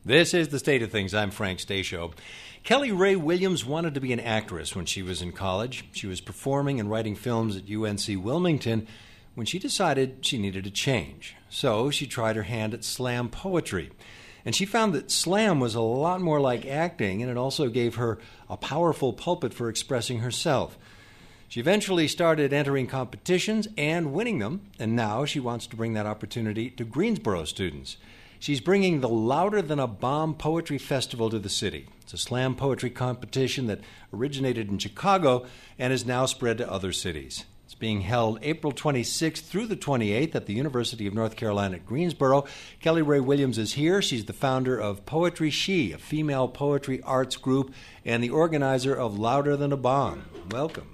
This is The State of Things. I'm Frank Stasio. Kelly Ray Williams wanted to be an actress when she was in college. She was performing and writing films at UNC Wilmington when she decided she needed a change. So she tried her hand at slam poetry. And she found that slam was a lot more like acting, and it also gave her a powerful pulpit for expressing herself. She eventually started entering competitions and winning them, and now she wants to bring that opportunity to Greensboro students. She's bringing the Louder Than a Bomb Poetry Festival to the city. It's a slam poetry competition that originated in Chicago and is now spread to other cities. It's being held April 26th through the 28th at the University of North Carolina at Greensboro. Kelly Ray Williams is here. She's the founder of Poetry She, a female poetry arts group, and the organizer of Louder Than a Bomb. Welcome.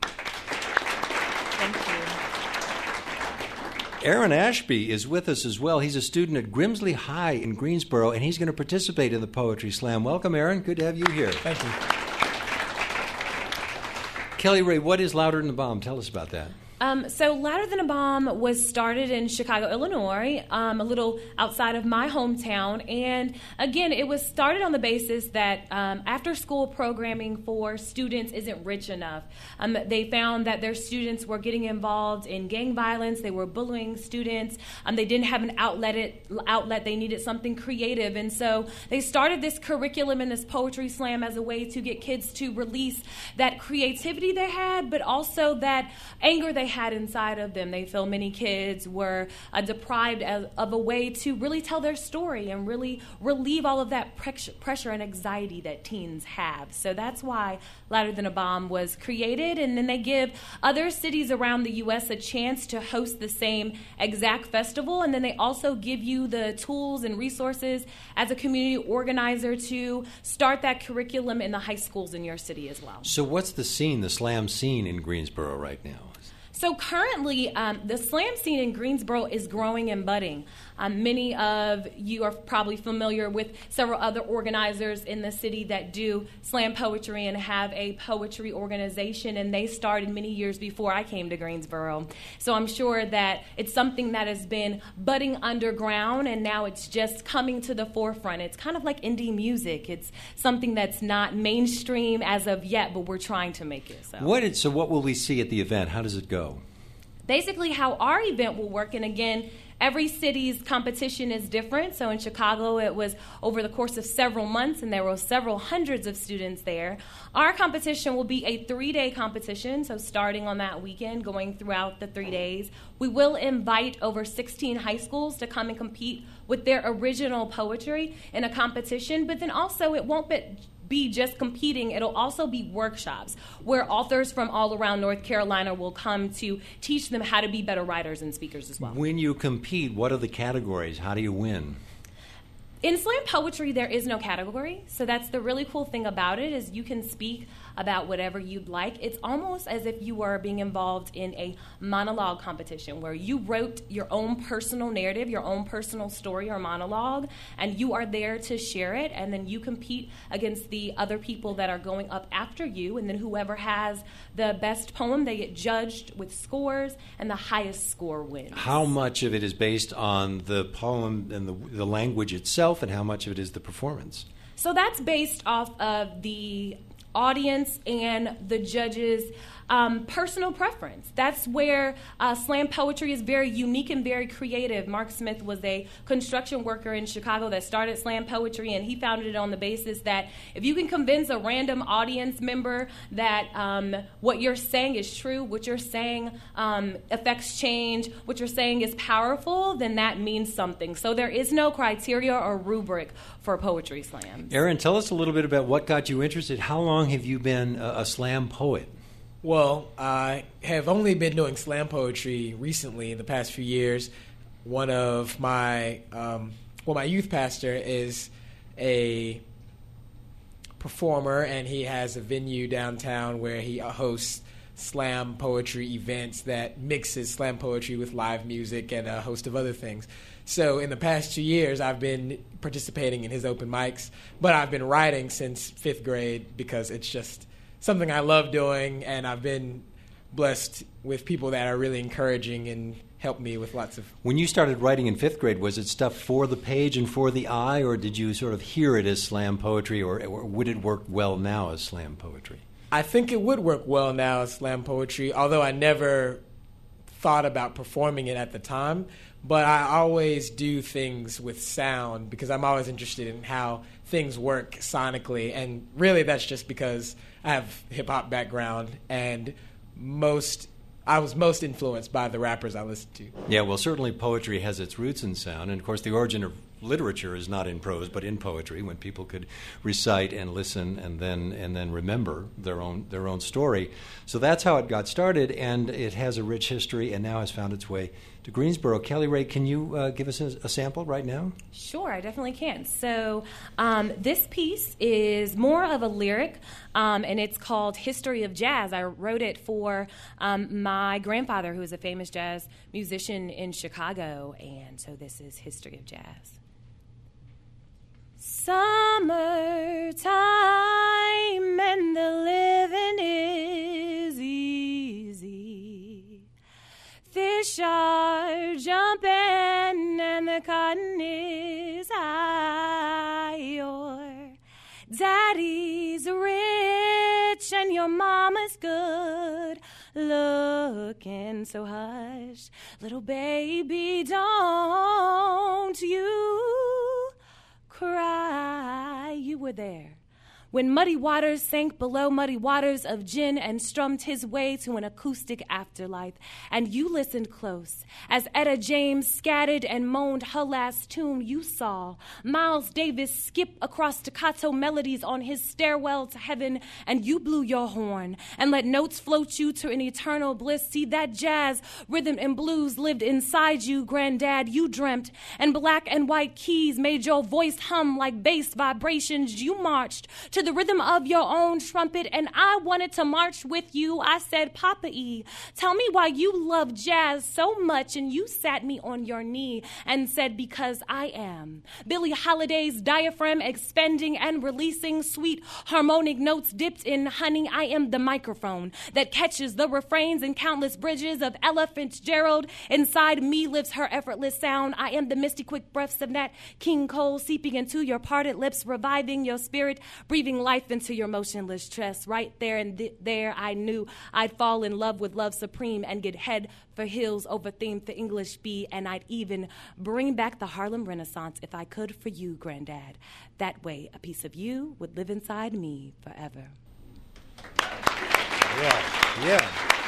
Aaron Ashby is with us as well. He's a student at Grimsley High in Greensboro, and he's going to participate in the Poetry Slam. Welcome, Aaron. Good to have you here. Thank you. Kelly Ray, what is Louder Than a Bomb? Tell us about that. So Louder Than a Bomb was started in Chicago, Illinois, a little outside of my hometown. And again, it was started on the basis that after-school programming for students isn't rich enough. They found that their students were getting involved in gang violence. They were bullying students. They didn't have an outlet. They needed something creative. And so they started this curriculum and this poetry slam as a way to get kids to release that creativity they had, but also that anger they had inside of them. They feel many kids were deprived of a way to really tell their story and really relieve all of that pressure and anxiety that teens have. So that's why Louder Than a Bomb was created, and then they give other cities around the U.S. a chance to host the same exact festival, and then they also give you the tools and resources as a community organizer to start that curriculum in the high schools in your city as well. So what's the scene, the slam scene in Greensboro right now? So currently, the slam scene in Greensboro is growing and budding. Many of you are probably familiar with several other organizers in the city that do slam poetry and have a poetry organization, and they started many years before I came to Greensboro. So I'm sure that it's something that has been budding underground, and now it's just coming to the forefront. It's kind of like indie music. It's something that's not mainstream as of yet, but we're trying to make it. So what will we see at the event? How does it go? Basically, how our event will work, and again, every city's competition is different. So in Chicago, it was over the course of several months, and there were several hundreds of students there. Our competition will be a 3-day competition, so starting on that weekend, going throughout the 3 days. We will invite over 16 high schools to come and compete with their original poetry in a competition, but then also it won't be just competing. It'll also be workshops where authors from all around North Carolina will come to teach them how to be better writers and speakers as well. When you compete, what are the categories? How do you win? In slam poetry, there is no category, so that's the really cool thing about it is you can speak about whatever you'd like. It's almost as if you were being involved in a monologue competition where you wrote your own personal narrative, your own personal story or monologue, and you are there to share it, and then you compete against the other people that are going up after you, and then whoever has the best poem, they get judged with scores, and the highest score wins. How much of it is based on the poem and the language itself, and how much of it is the performance? So that's based off of the audience and the judges' personal preference. That's where slam poetry is very unique and very creative. Mark Smith was a construction worker in Chicago that started slam poetry, and he founded it on the basis that if you can convince a random audience member that what you're saying is true, what you're saying affects change, what you're saying is powerful, then that means something. So there is no criteria or rubric for poetry slam. Aaron, tell us a little bit about what got you interested. How long have you been a slam poet? Well, I have only been doing slam poetry recently in the past few years. One of my, my youth pastor is a performer, and he has a venue downtown where he hosts slam poetry events that mixes slam poetry with live music and a host of other things. So in the past 2 years, I've been participating in his open mics, but I've been writing since 5th grade because it's just something I love doing, and I've been blessed with people that are really encouraging and helped me with lots of... When you started writing in 5th grade, was it stuff for the page and for the eye, or did you sort of hear it as slam poetry, or would it work well now as slam poetry? I think it would work well now as slam poetry, although I never thought about performing it at the time. But I always do things with sound because I'm always interested in how things work sonically. And really that's just because I have hip-hop background, and I was most influenced by the rappers I listened to. Yeah, well, certainly poetry has its roots in sound, and of course the origin of literature is not in prose but in poetry, when people could recite and listen and then remember their own story. So that's how it got started, and it has a rich history and now has found its way to Greensboro. Kelly Ray, can you give us a sample right now? Sure, I definitely can. So this piece is more of a lyric, and it's called History of Jazz. I wrote it for my grandfather, who is a famous jazz musician in Chicago, and so this is History of Jazz. Summertime and the living is easy. Fish are jumping and the cotton is high. Your daddy's rich and your mama's good looking. So hush, little baby, don't you cry. You were there when muddy waters sank below muddy waters of gin and strummed his way to an acoustic afterlife. And you listened close as Etta James scattered and moaned her last tune. You saw Miles Davis skip across staccato melodies on his stairwell to heaven, and you blew your horn and let notes float you to an eternal bliss. See, that jazz, rhythm, and blues lived inside you, Granddad. You dreamt, and black and white keys made your voice hum like bass vibrations. You marched to the rhythm of your own trumpet, and I wanted to march with you. I said, Papa E, tell me why you love jazz so much, and you sat me on your knee and said, because I am Billie Holiday's diaphragm, expending and releasing sweet harmonic notes dipped in honey. I am the microphone that catches the refrains and countless bridges of Ella Fitzgerald. Inside me lives her effortless sound. I am the misty quick breaths of Nat King Cole, seeping into your parted lips, reviving your spirit, breathing life into your motionless chest. Right there and there I knew I'd fall in love with love supreme and get head for heels over theme for English B, and I'd even bring back the Harlem Renaissance if I could for you, Granddad. That way a piece of you would live inside me forever. Yeah.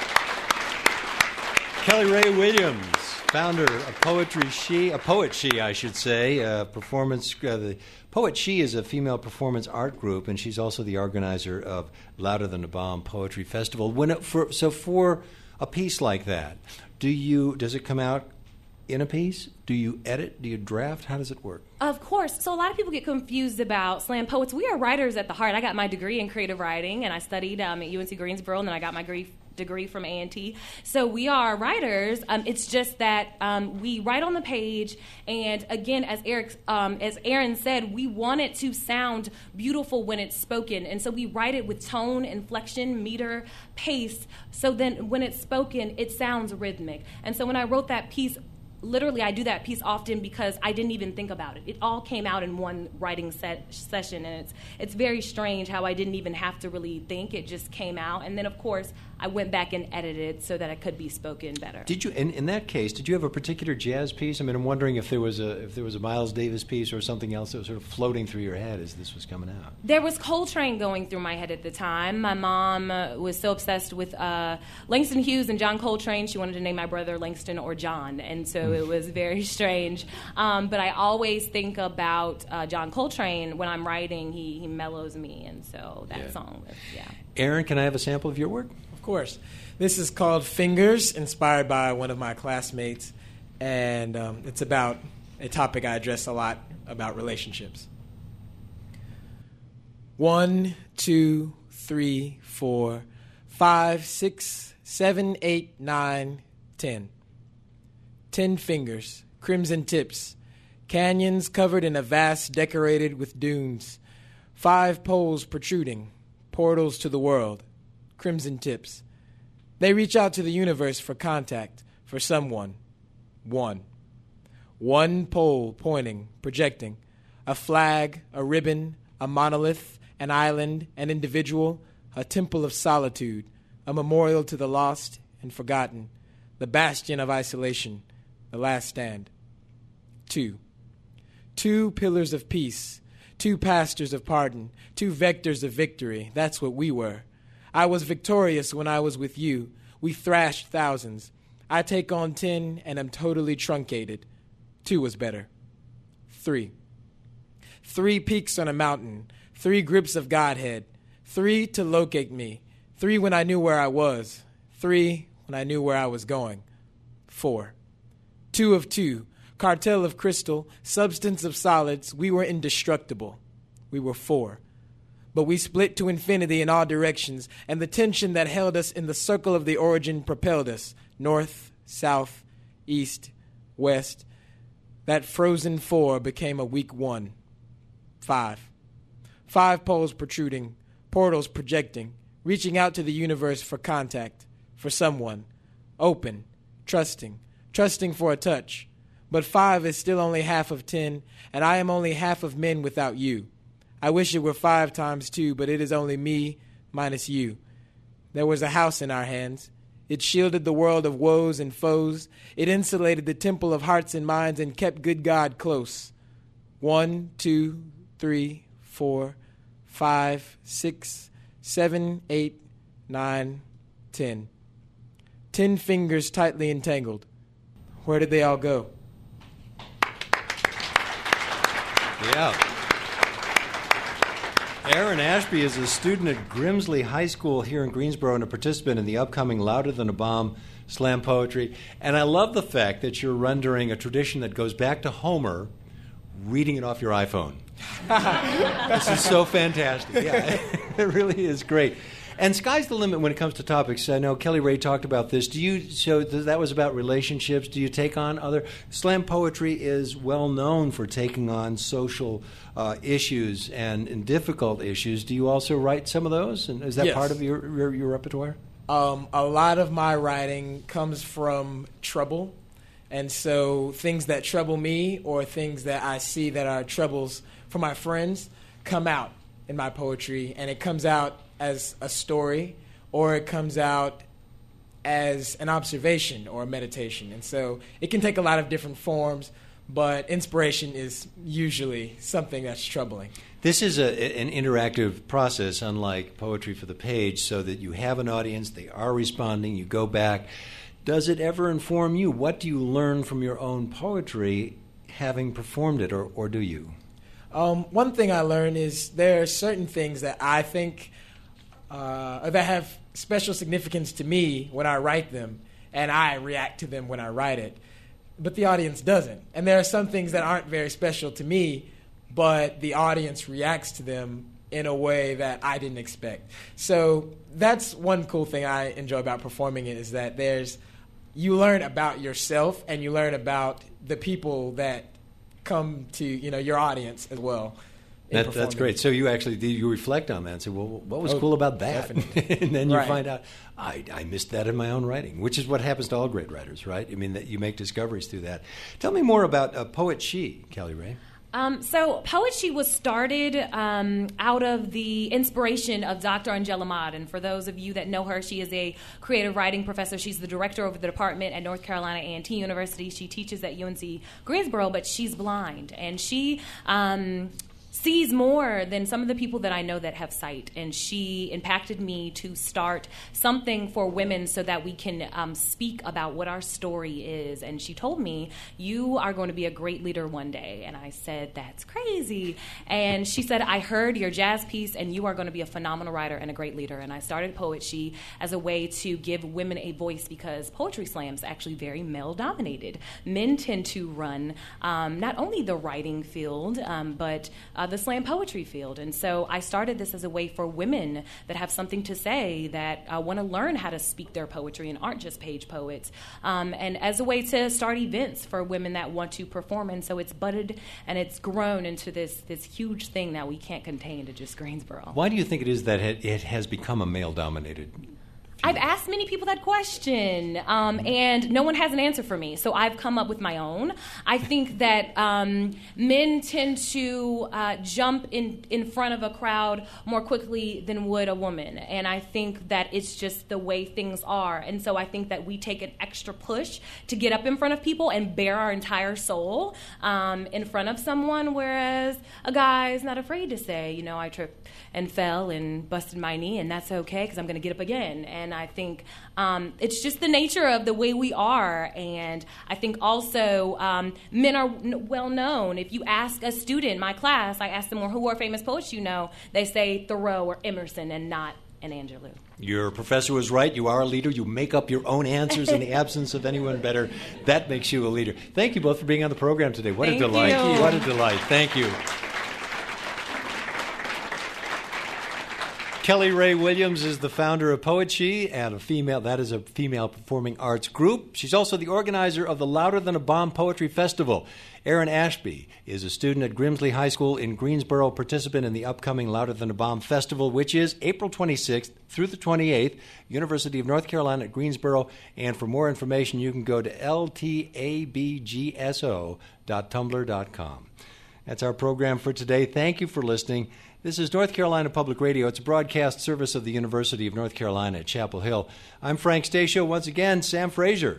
Kelly Ray Williams, founder of Poet She, I should say, performance. The Poet She is a female performance art group, and she's also the organizer of Louder Than a Bomb Poetry Festival. For a piece like that, does it come out in a piece? Do you edit? Do you draft? How does it work? Of course. So a lot of people get confused about slam poets. We are writers at the heart. I got my degree in creative writing, and I studied at UNC Greensboro, and then I got my degree from A&T. So we are writers. It's just that we write on the page, and again, as Aaron said, we want it to sound beautiful when it's spoken, and so we write it with tone, inflection, meter, pace, so then when it's spoken, it sounds rhythmic. And so when I wrote that piece, literally, I do that piece often because I didn't even think about it. It all came out in one writing session, and it's very strange how I didn't even have to really think. It just came out, and then, of course, I went back and edited so that it could be spoken better. Did you, in that case, did you have a particular jazz piece? I mean, I'm wondering if there was a Miles Davis piece or something else that was sort of floating through your head as this was coming out. There was Coltrane going through my head at the time. My mom was so obsessed with Langston Hughes and John Coltrane, she wanted to name my brother Langston or John, and so it was very strange. But I always think about John Coltrane when I'm writing. He mellows me, and so that song was, Aaron, can I have a sample of your work? Of course. This is called Fingers, inspired by one of my classmates, and it's about a topic I address a lot, about relationships. 1, 2, 3, 4, 5, 6, 7, 8, 9, 10. 10 fingers, crimson tips, canyons covered in a vast decorated with dunes, 5 poles protruding, portals to the world, crimson tips. They reach out to the universe for contact, for someone, 1. One pole pointing, projecting. A flag, a ribbon, a monolith, an island, an individual, a temple of solitude, a memorial to the lost and forgotten, the bastion of isolation, the last stand. 2. Two pillars of peace, two pastors of pardon, two vectors of victory. That's what we were. I was victorious when I was with you. We thrashed thousands. I take on 10 and am totally truncated. 2 was better. 3. 3 peaks on a mountain, 3 grips of Godhead, 3 to locate me, 3 when I knew where I was, 3 when I knew where I was going. 4. 2 of 2, cartel of crystal, substance of solids, we were indestructible. We were 4. But we split to infinity in all directions, and the tension that held us in the circle of the origin propelled us, north, south, east, west. That frozen 4 became a weak 1. 5. 5 poles protruding, portals projecting, reaching out to the universe for contact, for someone, open, trusting for a touch. But 5 is still only half of 10, and I am only half of men without you. I wish it were 5 times 2, but it is only me minus you. There was a house in our hands. It shielded the world of woes and foes. It insulated the temple of hearts and minds and kept good God close. 1, 2, 3, 4, 5, 6, 7, 8, 9, 10. 10 fingers tightly entangled. Where did they all go? Yeah. Aaron Ashby is a student at Grimsley High School here in Greensboro and a participant in the upcoming Louder Than a Bomb slam poetry. And I love the fact that you're rendering a tradition that goes back to Homer, reading it off your iPhone. This is so fantastic. Yeah, it really is great. And sky's the limit when it comes to topics. I know Kelly Ray talked about this. So that was about relationships. Do you take on other? Slam poetry is well known for taking on social issues and difficult issues. Do you also write some of those? And is that part of your repertoire? A lot of my writing comes from trouble. And so things that trouble me or things that I see that are troubles for my friends come out in my poetry. And it comes out as a story, or it comes out as an observation or a meditation. And so it can take a lot of different forms, but inspiration is usually something that's troubling. This is an interactive process, unlike poetry for the page, so that you have an audience, they are responding, you go back. Does it ever inform you? What do you learn from your own poetry having performed it, or do you? One thing I learned is there are certain things that I think that have special significance to me when I write them, and I react to them when I write it, but the audience doesn't. And there are some things that aren't very special to me, but the audience reacts to them in a way that I didn't expect. So that's one cool thing I enjoy about performing it, is that you learn about yourself and you learn about the people that come to your audience as well. That's great. So you reflect on that and say, well, what was cool about that? And then you find out, I missed that in my own writing, which is what happens to all great writers, right? I mean, that you make discoveries through that. Tell me more about Poet She, Kelly Ray. So Poet She was started out of the inspiration of Dr. Angela Mott. And for those of you that know her, she is a creative writing professor. She's the director of the department at North Carolina A&T University. She teaches at UNC Greensboro, but she's blind. And she sees more than some of the people that I know that have sight, and she impacted me to start something for women so that we can speak about what our story is. And she told me, you are going to be a great leader one day. And I said, that's crazy. And she said, I heard your jazz piece and you are going to be a phenomenal writer and a great leader. And I started Poet She as a way to give women a voice, because poetry slam is actually very male dominated. Men tend to run not only the writing field, but the slam poetry field. And so I started this as a way for women that have something to say, that want to learn how to speak their poetry and aren't just page poets, and as a way to start events for women that want to perform. And so it's budded and it's grown into this huge thing that we can't contain to just Greensboro. Why do you think it is that it has become a male-dominated I've asked many people that question, and no one has an answer for me. So I've come up with my own. I think that men tend to jump in front of a crowd more quickly than would a woman. And I think that it's just the way things are. And so I think that we take an extra push to get up in front of people and bare our entire soul in front of someone, whereas a guy is not afraid to say, you know, I tripped and fell and busted my knee, and that's okay because I'm going to get up again. And I think it's just the nature of the way we are. And I think also men are well known. If you ask a student in my class, I ask them, well, who are famous poets you know? They say Thoreau or Emerson and not an Angelou. Your professor was right. You are a leader. You make up your own answers in the absence of anyone better. That makes you a leader. Thank you both for being on the program today. What a delight. You. What a delight. Thank you. Kelly Ray Williams is the founder of Poetry, and a female performing arts group. She's also the organizer of the Louder Than a Bomb Poetry Festival. Aaron Ashby is a student at Grimsley High School in Greensboro, participant in the upcoming Louder Than a Bomb Festival, which is April 26th through the 28th, University of North Carolina at Greensboro. And for more information, you can go to ltabgso.tumblr.com. That's our program for today. Thank you for listening. This is North Carolina Public Radio. It's a broadcast service of the University of North Carolina at Chapel Hill. I'm Frank Stasio. Once again, Sam Fraser.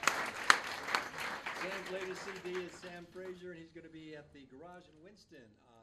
Latest CD is Sam Fraser, and he's going to be at the Garage in Winston